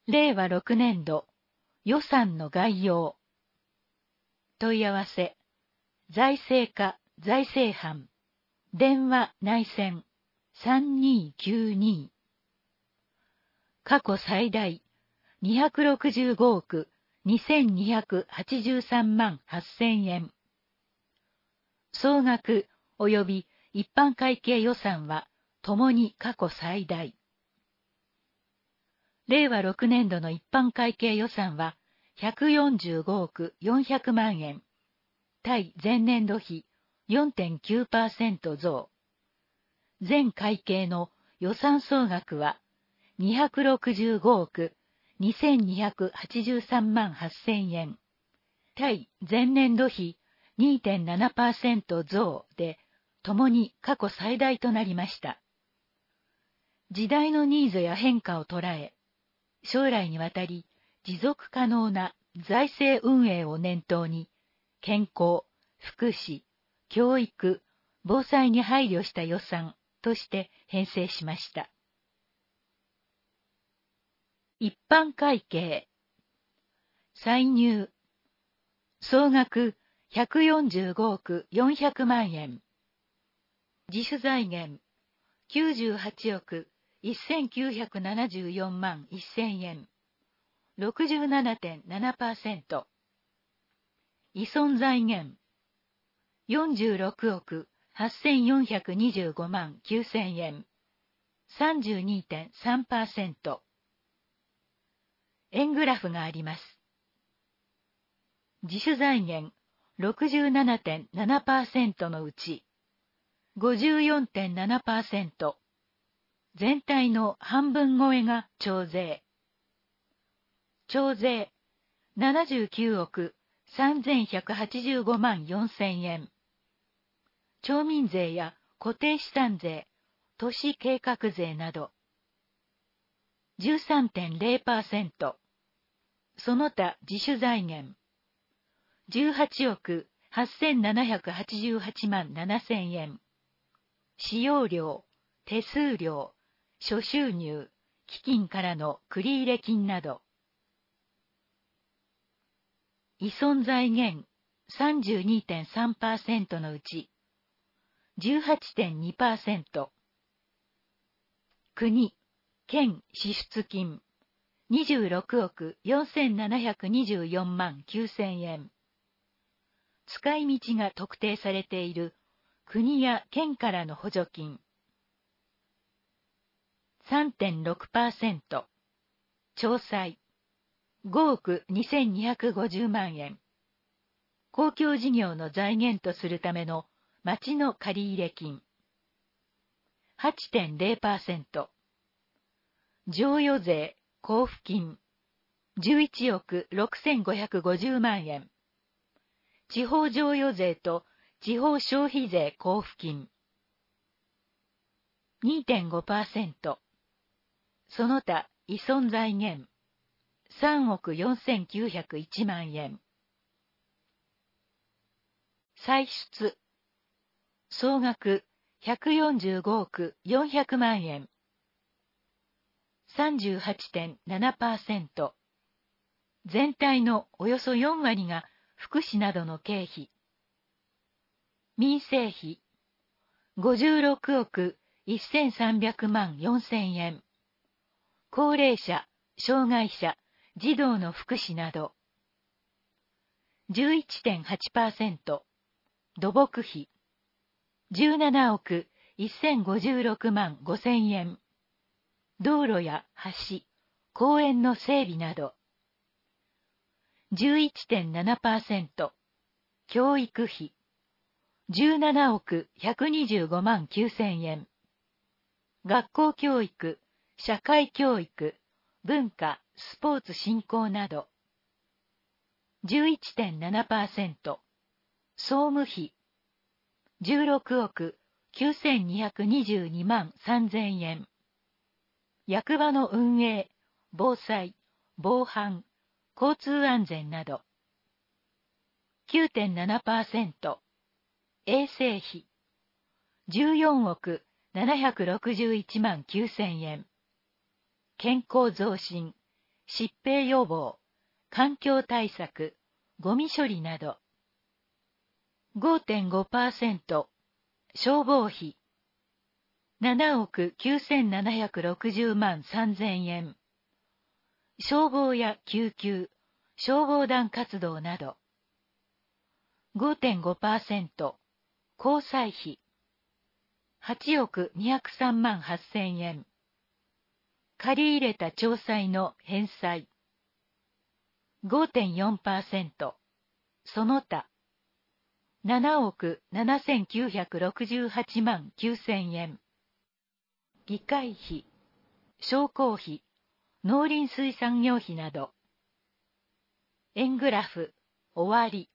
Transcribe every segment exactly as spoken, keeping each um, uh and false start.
れいわろくねんど予算の概要。問い合わせ、財政課財政班、電話内線さんにーきゅうに。過去最大にひゃくろくじゅうごおくにせんにひゃくはちじゅうさんまんはっせんえん。総額及び一般会計予算はともに過去最大。れいわろくねんどの一般会計予算はひゃくよんじゅうごおくよんひゃくまんえん、対前年度比 よんてんきゅうパーセント 増。全会計の予算総額はにひゃくろくじゅうごおくにせんにひゃくはちじゅうさんまんはっせんえん、対前年度比 にてんななパーセント 増で、ともに過去最大となりました。時代のニーズや変化を捉え、将来にわたり持続可能な財政運営を念頭に、健康、福祉、教育、防災に配慮した予算として編成しました。一般会計。歳入。総額ひゃくよんじゅうごおくよんひゃくまんえん。自主財源きゅうじゅうはちおくせんきゅうひゃくななじゅうよんまんせんえん。ろくじゅうななてんななパーセント。依存財源よんじゅうろくおくはっせんよんひゃくにじゅうごまんきゅうせんえん。さんじゅうにてんさんパーセント。円グラフがあります。自主財源 ろくじゅうななてんななパーセント のうち ごじゅうよんてんななパーセント、全体の半分超えが徴税。徴税ななじゅうきゅうおくさんぜんひゃくはちじゅうごまんよんせんえん。町民税や固定資産税、都市計画税など じゅうさんてんれいパーセント。その他自主財源じゅうはちおくはっせんななひゃくはちじゅうはちまんななせんえん。使用料、手数料、諸収入、基金からの繰入金など。依存財源 さんじゅうにてんさんパーセント のうち じゅうはちてんにパーセント。国、県支出金にじゅうろくおくよんせんななひゃくにじゅうよんまんきゅうせんえん。使い道が特定されている国や県からの補助金 さんてんろくパーセント。町債ごおくにせんにひゃくごじゅうまんえん。公共事業の財源とするための町の借入金 はちてんれいパーセント。譲与税交付金じゅういちおくろくせんごひゃくごじゅうまんえん。地方譲与税と地方消費税交付金 にてんごパーセント。その他依存財源さんおくよんせんきゅうひゃくいちまんえん。歳出総額ひゃくよんじゅうごおくよんひゃくまんえん。さんじゅうはちてんななパーセント。全体のおよそよんわりが福祉などの経費。民生費ごじゅうろくおくせんさんびゃくまんよんせんえん。高齢者、障害者、児童の福祉など。じゅういってんはちパーセント。土木費じゅうななおくせんごじゅうろくまんごせんえん。道路や橋、公園の整備など。じゅういってんななパーセント。教育費じゅうななおくひゃくにじゅうごまんきゅうせんえん。学校教育、社会教育、文化、スポーツ振興など。じゅういってんななパーセント。総務費じゅうろくおくきゅうせんにひゃくにじゅうにまんさんぜんえん。役場の運営、防災、防犯、交通安全など。きゅうてんななパーセント。衛生費じゅうよんおくななひゃくろくじゅういちまんきゅうせんえん。健康増進、 疾病予防、環境対策、ゴミ処理など。ごてんごパーセント、消防費、ななおくきゅうせんななひゃくろくじゅうまんさんぜんえん。消防や救急、消防団活動など。ごてんごパーセント、交際費、はちおくにひゃくさんまんはっせんえん。借り入れた町債の返済。ごてんよんパーセント、その他、ななおくななせんきゅうひゃくろくじゅうはちまんきゅうせんえん。議会費、商工費、農林水産業費など。円グラフ、終わり。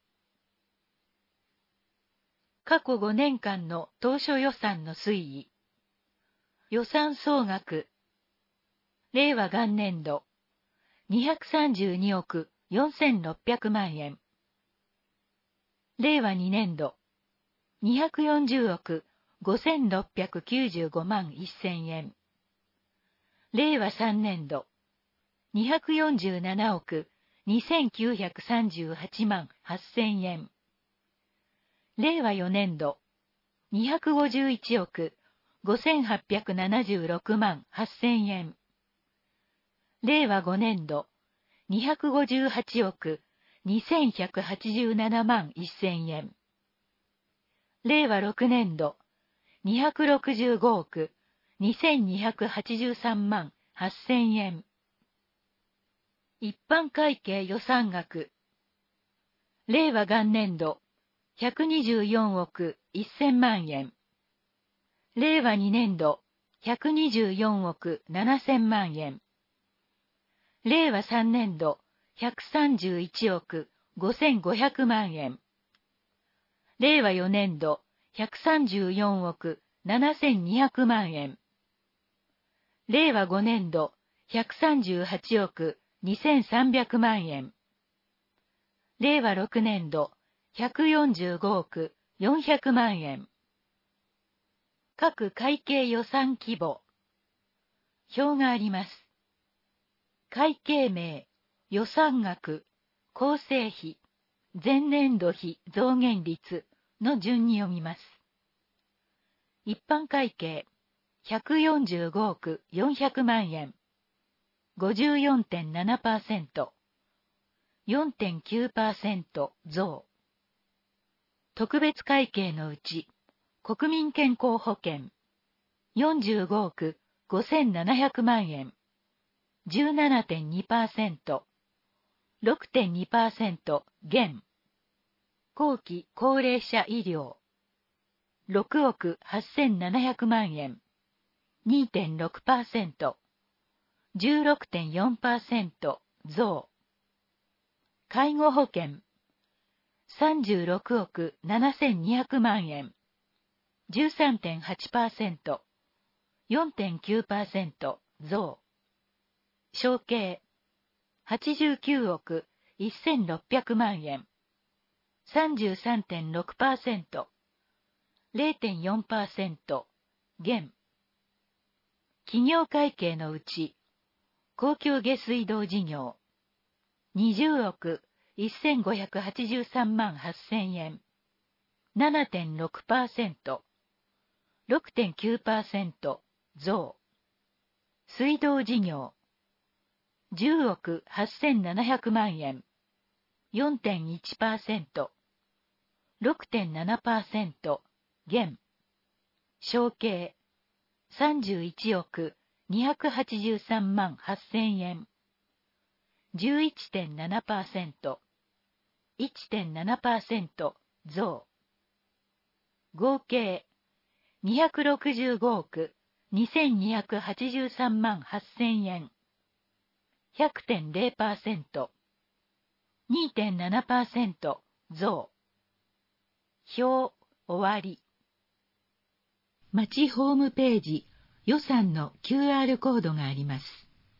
過去ごねんかんの当初予算の推移。予算総額。令和元年度、にひゃくさんじゅうにおくよんせんろっぴゃくまんえん。令和にねん度、にひゃくよんじゅうおくごせんろっぴゃくきゅうじゅうごまんせんえん。令和さんねん度、にひゃくよんじゅうななおくにせんきゅうひゃくさんじゅうはちまんはっせんえん。令和よねん度、にひゃくごじゅういちおくごせんはっぴゃくななじゅうろくまんはっせんえん。令和ごねん度、にひゃくごじゅうはちおくにせんひゃくはちじゅうななまんせんえん。令和ろくねん度、にひゃくろくじゅうごおくにせんにひゃくはちじゅうさんまんはっせんえん。一般会計予算額。令和元年度、ひゃくにじゅうよんおくせんまんえん。令和にねん度、ひゃくにじゅうよんおくななせんまんえん。令和さんねん度、ひゃくさんじゅういちおくごせんごひゃくまんえん。令和よねん度、ひゃくさんじゅうよんおくななせんにひゃくまんえん。令和ごねん度、ひゃくさんじゅうはちおくにせんさんびゃくまんえん。令和ろくねん度、ひゃくよんじゅうごおくよんひゃくまんえん。各会計予算規模。表があります。会計名、予算額、構成費、前年度比増減率の順に読みます。一般会計、ひゃくよんじゅうごおくよんひゃくまんえん。ごじゅうよんてんななパーセント。よんてんきゅうパーセント 増。特別会計のうち、国民健康保険、よんじゅうごおくごせんななひゃくまんえん。じゅうななてんにパーセント。ろくてんにパーセント 減。後期高齢者医療、ろくおくはっせんななひゃくまんえん。にてんろくパーセント。じゅうろくてんよんパーセント 増。介護保険、さんじゅうろくおくななせんにひゃくまんえん。じゅうさんてんはちパーセント。よんてんきゅうパーセント 増。承継、はちじゅうきゅうおくせんろっぴゃくまんえん。さんじゅうさんてんろくパーセント。れいてんよんパーセント 減。企業会計のうち、公共下水道事業、にじゅうおくせんごひゃくはちじゅうさんまんはっせんえん。ななてんろくパーセント。ろくてんきゅうパーセント 増。水道事業、じゅうおくはっせんななひゃくまんえん。よんてんいちパーセント。ろくてんななパーセント 減。承継、さんじゅういちおくにひゃくはちじゅうさんまんはっせんえん。じゅういちてんななパーセント。いってんななパーセント 増。合計、にひゃくろくじゅうごおくにせんにひゃくはちじゅうさんまんはっせんえん。ひゃくてんれいパーセント。にてんななパーセント 増。表、終わり。町ホームページ、予算の キューアール コードがあります。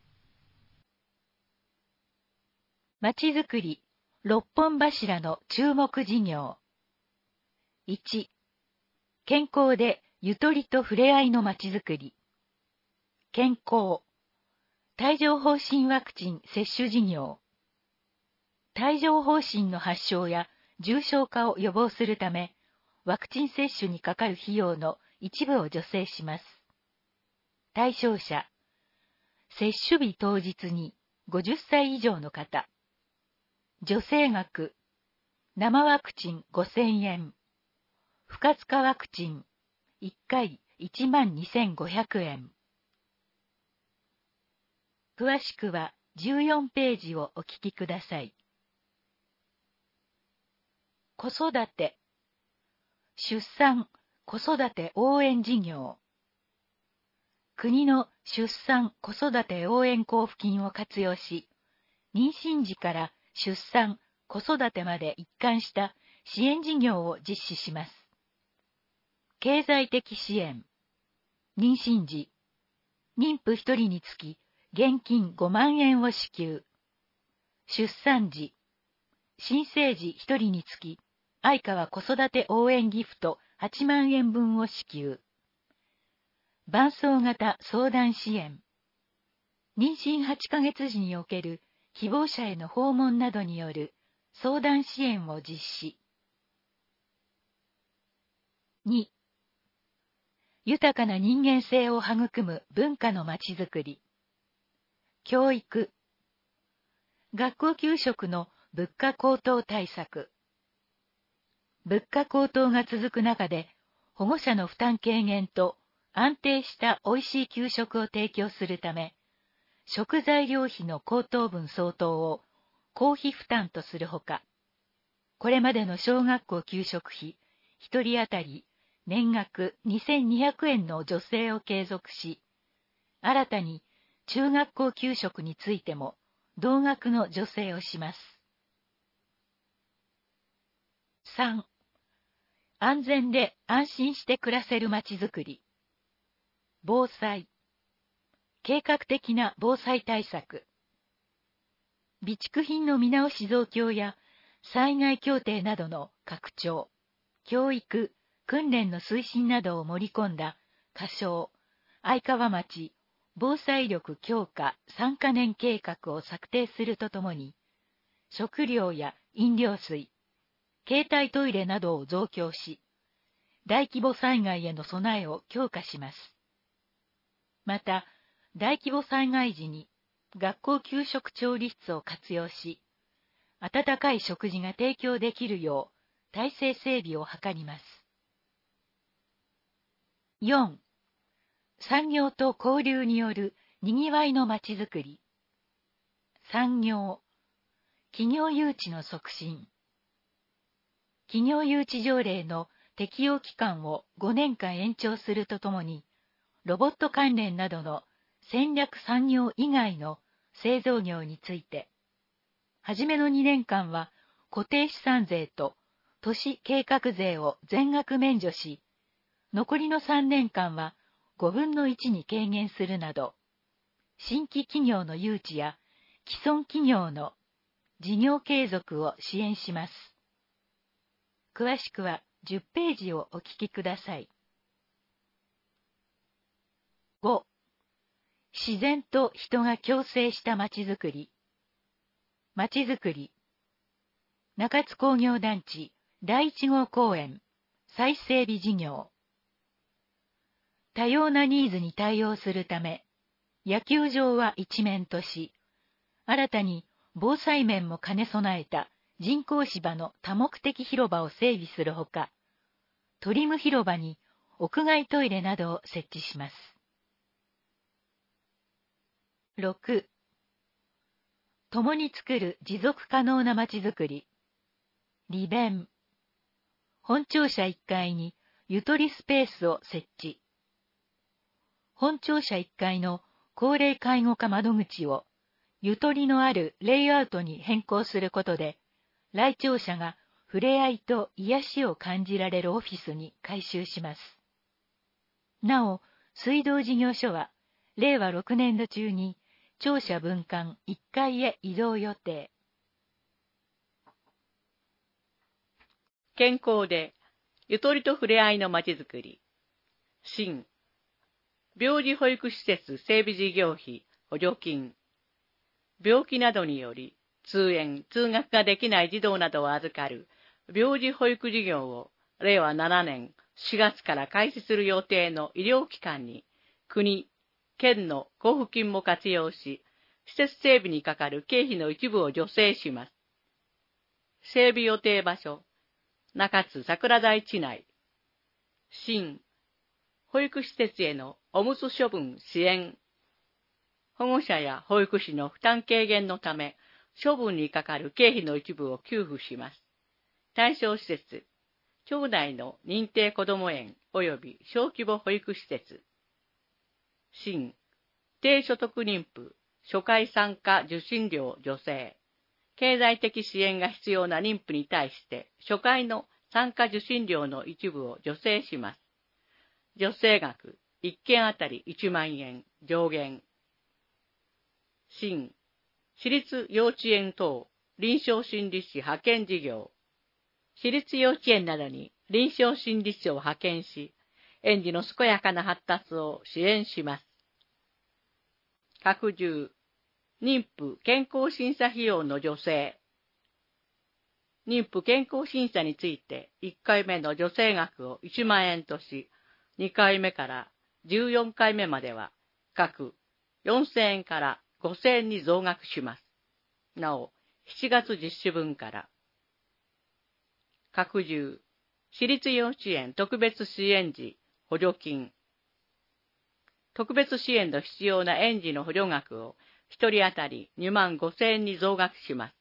まちづくり、六本柱の注目事業。いち、健康でゆとりとふれあいのまちづくり。健康、 帯状疱疹ワクチン接種事業。帯状疱疹の発症や重症化を予防するため、ワクチン接種にかかる費用の一部を助成します。対象者、接種日当日にごじゅっさい以上の方。助成額、生ワクチンごせんえん。不活化ワクチンいっかいいちまんにせんごひゃくえん。詳しくはじゅうよんページをお聞きください。子育て、出産・子育て応援事業。国の出産・子育て応援交付金を活用し、妊娠時から出産・子育てまで一貫した支援事業を実施します。経済的支援。妊娠時、妊婦ひとりにつき現金ごまんえんを支給。出産時、新生児ひとりにつき愛川子育て応援ギフトはちまんえんぶんを支給。伴走型相談支援。妊娠はちかげつ時における希望者への訪問などによる相談支援を実施。に、豊かな人間性を育む文化のまちづくり。教育。学校給食の物価高騰対策。物価高騰が続く中で、保護者の負担軽減と安定したおいしい給食を提供するため、食材料費の高騰分相当を公費負担とするほか、これまでの小学校給食費ひとり当たり年額にせんにひゃくえんの助成を継続し、新たに中学校給食についても同額の助成をします。さん、安全で安心して暮らせるまちづくり。防災。計画的な防災対策。備蓄品の見直し増強や災害協定などの拡張、教育、訓練の推進などを盛り込んだ仮称、愛川町防災力強化さんかねん計画を策定するとともに、食料や飲料水、携帯トイレなどを増強し、大規模災害への備えを強化します。また、大規模災害時に学校給食調理室を活用し、温かい食事が提供できるよう体制整備を図ります。よん、産業と交流によるにぎわいのまちづくり。産業、企業誘致の促進。企業誘致条例の適用期間をごねんかん延長するとともに、ロボット関連などの戦略産業以外の製造業について、はじめのにねんかんは固定資産税と都市計画税を全額免除し、残りのさんねんかんはごぶんのいちに軽減するなど、新規企業の誘致や既存企業の事業継続を支援します。詳しくはじゅっページをお聞きください。ご、自然と人が共生したまちづくり。まちづくり。中津工業団地だいいち号公園再整備事業。多様なニーズに対応するため、野球場は一面とし、新たに防災面も兼ね備えた人工芝の多目的広場を整備するほか、トリム広場に屋外トイレなどを設置します。ろく、共に作る持続可能なまちづくり。利便。本庁舎いっかいにゆとりスペースを設置。本庁舎いっかいの高齢介護課窓口をゆとりのあるレイアウトに変更することで、来庁者が触れ合いと癒しを感じられるオフィスに改修します。なお、水道事業所はれいわろくねんど中に庁舎分館いっかいへ移動予定。 健康でゆとりと触れ合いのまちづくり。新病児保育施設整備事業費補助金。病気などにより通園・通学ができない児童などを預かる病児保育事業をれいわななねんしがつから開始する予定の医療機関に国、県の交付金も活用し、施設整備にかかる経費の一部を助成します。整備予定場所、中津桜台地内。新、保育施設へのおむつ処分支援。保護者や保育士の負担軽減のため、処分にかかる経費の一部を給付します。対象施設、町内の認定こども園及び小規模保育施設。新、低所得妊婦、初回参加受診料助成。経済的支援が必要な妊婦に対して、初回の参加受診料の一部を助成します。助成額、いっけんあたりいちまんえん、上限。新、私立幼稚園等臨床心理士派遣事業。私立幼稚園などに臨床心理士を派遣し、園児の健やかな発達を支援します。拡充、妊婦健康審査費用の助成。妊婦健康審査についていっかいめの助成額をいちまんえんとし、にかいめからじゅうよんかいめまでは各よんせんえんからごせんえんに増額します。なお、しちがつ実施分から。拡充、私立幼稚園特別支援児補助金。特別支援の必要な園児の補助額をひとり当たりにまんごせんえんに増額します。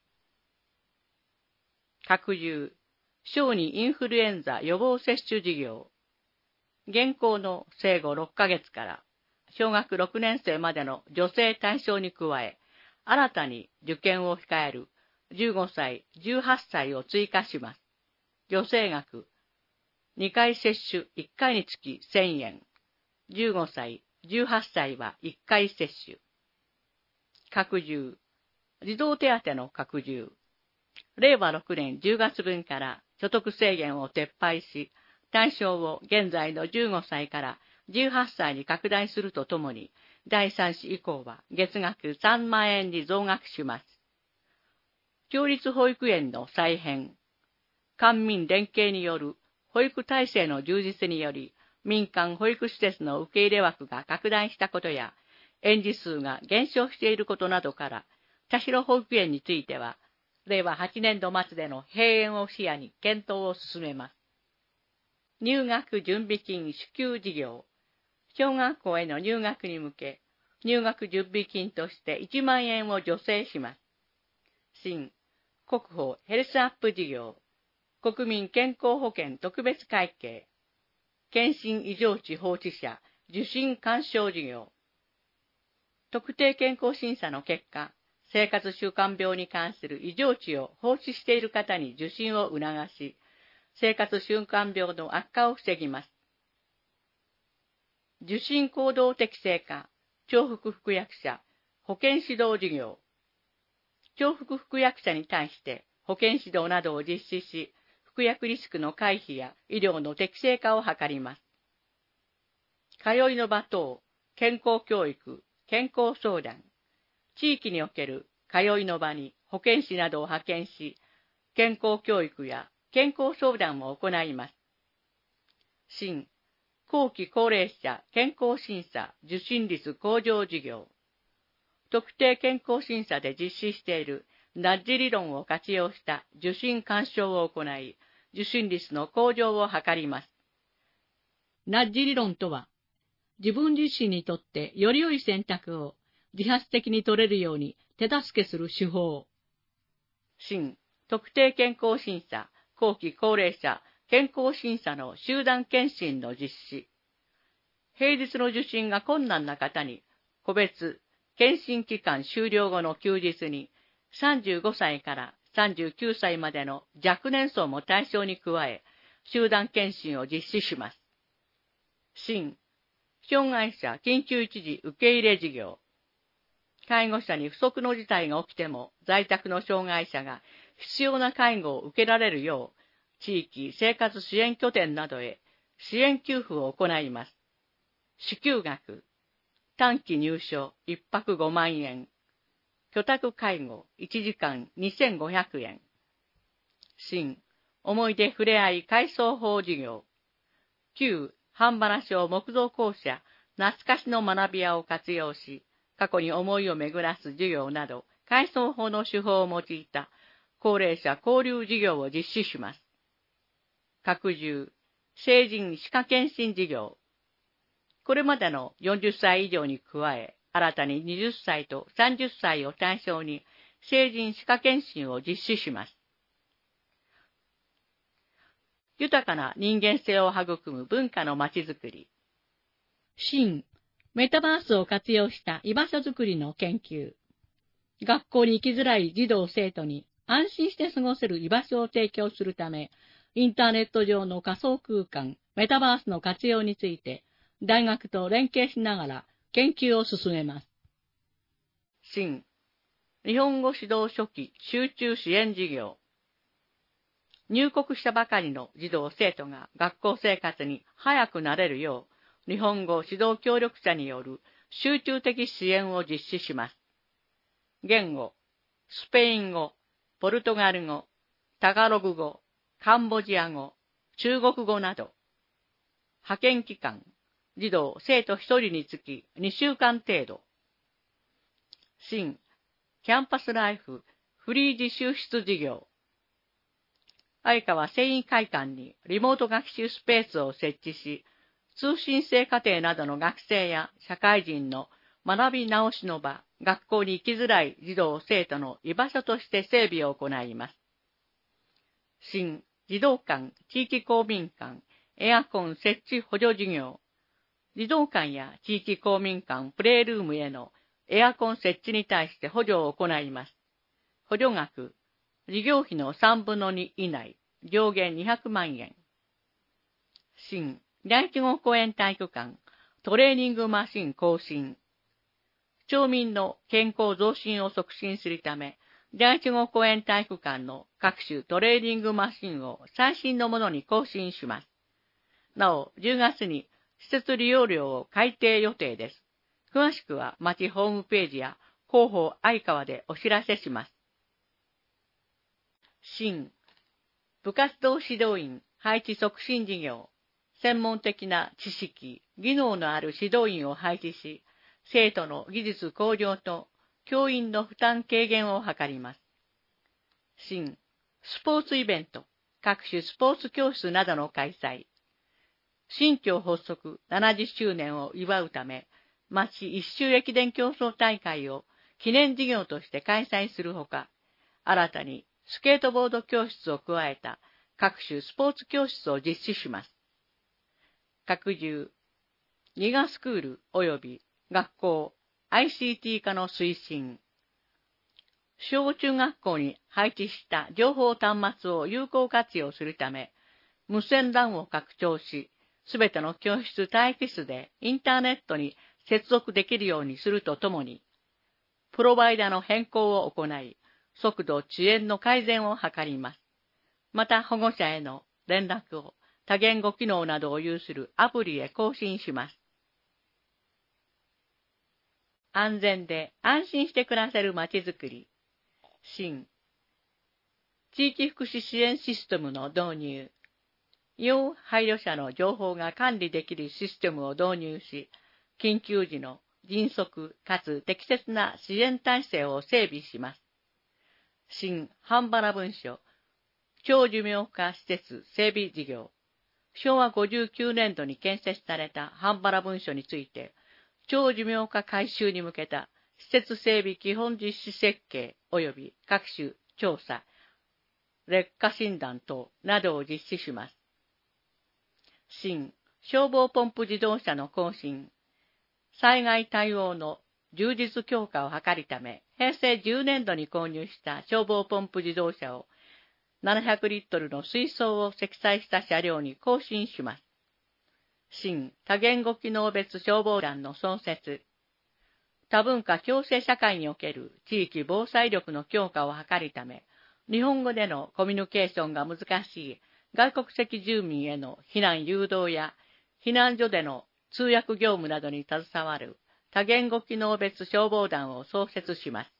拡充、小児インフルエンザ予防接種事業。現行の生後ろっかげつから小学ろくねんせいまでの助成対象に加え、新たに受験を控えるじゅうごさい、じゅうはっさいを追加します。助成額、にかい接種いっかいにつきせんえん。じゅうごさい、じゅうはっさいはいっかい接種。拡充、児童手当の拡充。れいわろくねんじゅうがつぶんから所得制限を撤廃し、対象を現在のじゅうごさいからじゅうはっさいに拡大するとともに、だいさん子以降は月額さんまんえんに増額します。共立保育園の再編。官民連携による保育体制の充実により、民間保育施設の受け入れ枠が拡大したことや、園児数が減少していることなどから、田代保育園については、れいわはちねんど末での閉園を視野に検討を進めます。入学準備金支給事業。小学校への入学に向け、入学準備金としていちまんえんを助成します。新、国保ヘルスアップ事業。国民健康保険特別会計。検診異常値放置者受診勧奨事業。特定健康審査の結果、生活習慣病に関する異常値を放置している方に受診を促し、生活習慣病の悪化を防ぎます。受診行動適正化、重複服薬者、保健指導事業。重複服薬者に対して保健指導などを実施し、服薬リスクの回避や医療の適正化を図ります。通いの場等、健康教育、健康相談。地域における通いの場に保健師などを派遣し、健康教育や健康相談を行います。新、後期高齢者健康審査受診率向上事業。特定健康審査で実施しているナッジ理論を活用した受診勧奨を行い、受診率の向上を図ります。ナッジ理論とは、自分自身にとってより良い選択を自発的に取れるように手助けする手法。新、特定健康審査、後期高齢者健康審査の集団検診の実施。平日の受診が困難な方に、個別、検診期間終了後の休日に、さんじゅうごさいからさんじゅうきゅうさいまでの若年層も対象に加え、集団検診を実施します。新、障害者緊急一時受け入れ事業。介護者に不測の事態が起きても、在宅の障害者が必要な介護を受けられるよう、地域生活支援拠点などへ支援給付を行います。支給額、 短期入所いっぱくごまんえん。居宅介護いちじかんにせんごひゃくえん。新、思い出ふれあい改装法事業。旧、半原町木造校舎、懐かしの学び屋を活用し、過去に思いを巡らす授業など、改装法の手法を用いた高齢者交流事業を実施します。拡充、成人歯科検診事業。これまでのよんじゅっさい以上に加え、新たにはたちとさんじゅっさいを対象に成人歯科検診を実施します。豊かな人間性を育む文化のまちづくり。新、メタバースを活用した居場所づくりの研究。学校に行きづらい児童生徒に安心して過ごせる居場所を提供するため、インターネット上の仮想空間、メタバースの活用について、大学と連携しながら研究を進めます。新、日本語指導初期集中支援事業。入国したばかりの児童生徒が学校生活に早く慣れるよう、日本語指導協力者による集中的支援を実施します。言語、スペイン語、ポルトガル語、タガログ語、カンボジア語、中国語など。派遣期間、児童生徒ひとりにつきにしゅうかん程度。新、キャンパスライフフリー自習室事業。相川繊維会館にリモート学習スペースを設置し、通信制課程などの学生や社会人の学び直しの場、学校に行きづらい児童生徒の居場所として整備を行います。新、児童館、地域公民館、エアコン設置補助事業。児童館や地域公民館プレイルームへのエアコン設置に対して補助を行います。補助額、事業費のさんぶんのに以内、上限にひゃくまんえん。新、第一号公園体育館、トレーニングマシン更新。町民の健康増進を促進するため、第一号公園体育館の各種トレーニングマシンを最新のものに更新します。なお、じゅうがつに施設利用料を改定予定です。詳しくは町ホームページや広報相川でお知らせします。新、部活動指導員配置促進事業。専門的な知識、技能のある指導員を配置し、生徒の技術向上と教員の負担軽減を図ります。新、スポーツイベント、各種スポーツ教室などの開催。新疆発足ななじゅっしゅうねんを祝うため、町一周駅伝競争大会を記念事業として開催するほか、新たにスケートボード教室を加えた各種スポーツ教室を実施します。拡充、ギガスクール及び学校 アイシーティー 化の推進。小中学校に配置した情報端末を有効活用するため、無線 ラン を拡張し、すべての教室待機室でインターネットに接続できるようにするとともに、プロバイダーの変更を行い、速度遅延の改善を図ります。また保護者への連絡を多言語機能などを有するアプリへ更新します。安全で安心して暮らせるまちづくり。新、地域福祉支援システムの導入。要配慮者の情報が管理できるシステムを導入し、緊急時の迅速かつ適切な支援体制を整備します。新半原文書、長寿命化施設整備事業。しょうわごじゅうきゅうねんどに建設された半原文書について、長寿命化改修に向けた施設整備基本実施設計及び各種調査、劣化診断等などを実施します。新消防ポンプ自動車の更新、災害対応の充実強化を図るため、へいせいじゅうねんどに購入した消防ポンプ自動車をななひゃくリットルの水槽を積載した車両に更新します。新多言語機能別消防団の創設、多文化共生社会における地域防災力の強化を図るため、日本語でのコミュニケーションが難しい外国籍住民への避難誘導や避難所での通訳業務などに携わる多言語機能別消防団を創設します。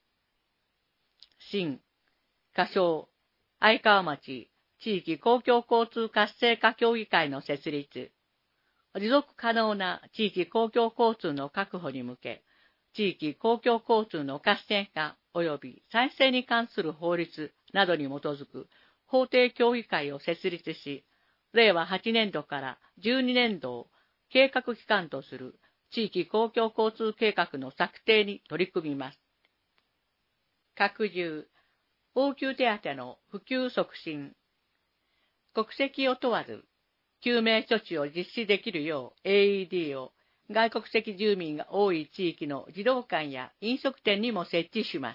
新、仮称、相川町地域公共交通活性化協議会の設立。持続可能な地域公共交通の確保に向け、地域公共交通の活性化及び再生に関する法律などに基づく法定協議会を設立し、れいわはちねんどからじゅうにねんどを計画期間とする地域公共交通計画の策定に取り組みます。拡充、応急手当の普及促進。国籍を問わず、救命処置を実施できるよう エーイーディー を外国籍住民が多い地域の児童館や飲食店にも設置します。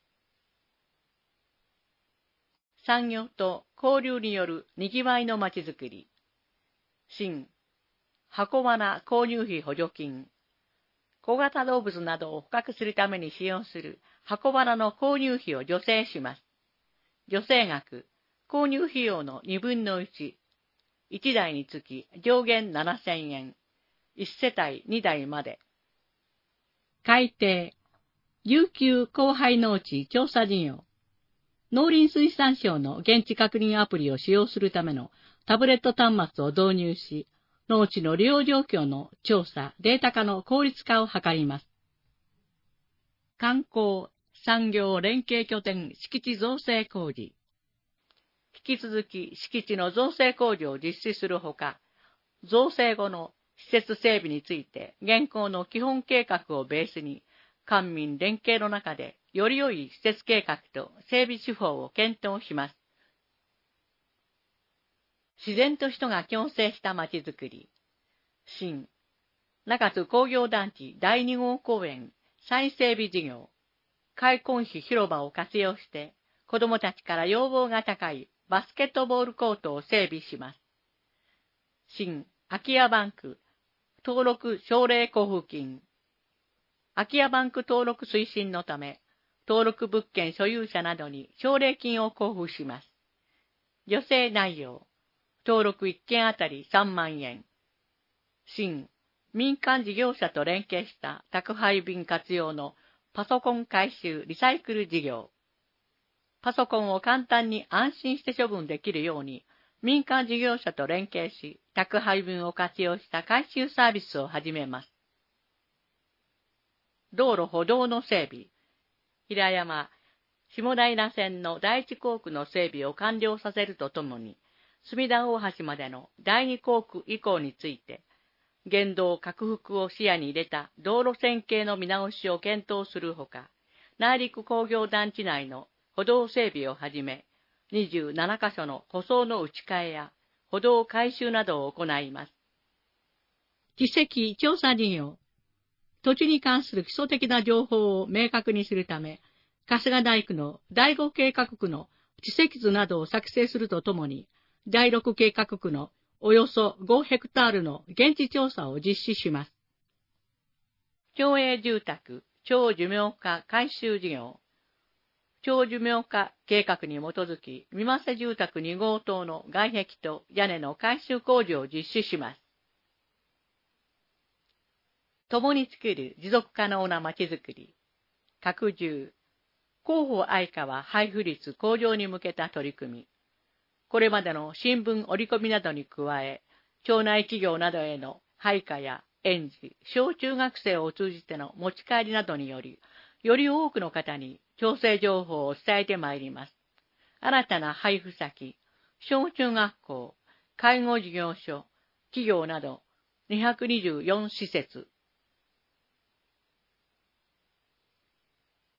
産業と交流によるにぎわいのまちづくり。新、箱罠購入費補助金。小型動物などを捕獲するために使用する箱罠の購入費を助成します。助成額、購入費用のにぶんのいち、いちだいにつき上限ななせんえん、いち世帯にだいまで。改定、琉球荒廃農地調査事業。農林水産省の現地確認アプリを使用するためのタブレット端末を導入し、農地の利用状況の調査、データ化の効率化を図ります。観光、産業連携拠点敷地造成工事。引き続き敷地の造成工事を実施するほか、造成後の施設整備について現行の基本計画をベースに、官民連携の中でより良い施設計画と整備手法を検討します。自然と人が共生したまちづくり。新、中津工業団地だいに号公園再整備事業。開墾費広場を活用して、子どもたちから要望が高いバスケットボールコートを整備します。新、空き家バンク登録奨励交付金。空き家バンク登録推進のため、登録物件所有者などに奨励金を交付します。助成内容、登録いっけんあたりさんまんえん。新、民間事業者と連携した宅配便活用のパソコン回収リサイクル事業。パソコンを簡単に安心して処分できるように、民間事業者と連携し、宅配便を活用した回収サービスを始めます。道路歩道の整備。平山、下平線の第一工区の整備を完了させるとともに、隅田大橋までの第二工区以降について、現道拡幅を視野に入れた道路線形の見直しを検討するほか、内陸工業団地内の歩道整備をはじめ、にじゅうななかしょの舗装の打ち替えや歩道改修などを行います。地籍調査事業。土地に関する基礎的な情報を明確にするため、春日大区のだいご計画区の地籍図などを作成するとともに、だいろく計画区のおよそごヘクタールの現地調査を実施します。町営住宅、長寿命化改修事業。長寿命化計画に基づき、三増住宅に号棟の外壁と屋根の改修工事を実施します。共に作る持続可能なまちづくり。拡充。広報愛川配布率向上に向けた取り組み。これまでの新聞折り込みなどに加え、町内企業などへの配下や園児、小中学生を通じての持ち帰りなどにより、より多くの方に調整情報を伝えてまいります。新たな配布先、小中学校、介護事業所、企業などにひゃくにじゅうよんしせつ、